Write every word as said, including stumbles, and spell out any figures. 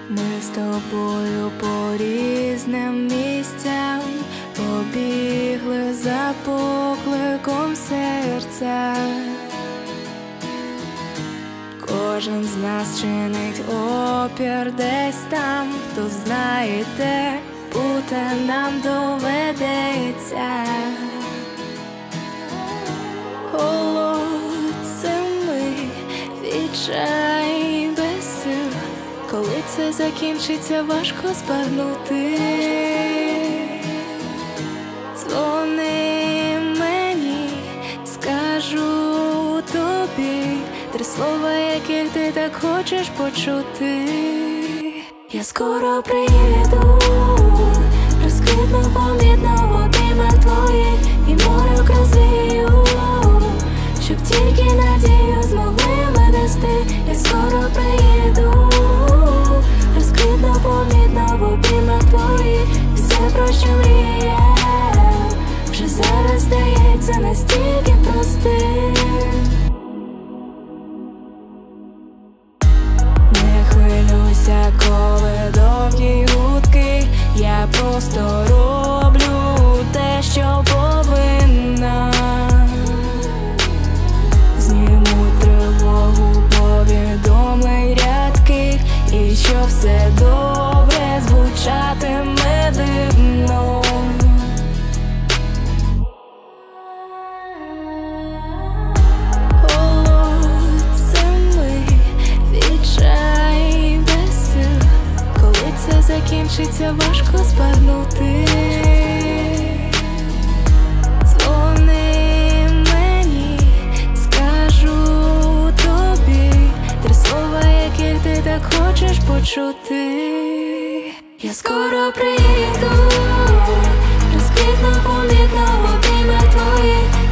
Ми з тобою по різним місцям побігли за покликом серця. Кожен з нас чинить опір десь там, хто знає, де бути нам доведеться. Холодцями відчай без сил, коли це закінчиться, важко збагнути. Дзвони мені, скажу тобі три слова, яких ти так хочеш почути. Я скоро приїду, розквітну помітно в обіймах твоїх і море розвію, щоб тільки надію змогли ми нести. Я скоро приїду, розквітну помітно в обіймах твоїх. Все, про що мріяв, вже зараз здається настільки простим. Не хвилюйся, коли довгі гудки, я просто роблю те, що повинна. Зніму тривогу, повідомлень рядких, і що все добре звучатиме дивно. Холодцями відчай без сил, коли це закінчиться, важко збагнути. Дзвони мені, скажу тобі три слова, яких ти так хочеш почути. Я скоро приїду, розквітну помітно в обіймах твоїх.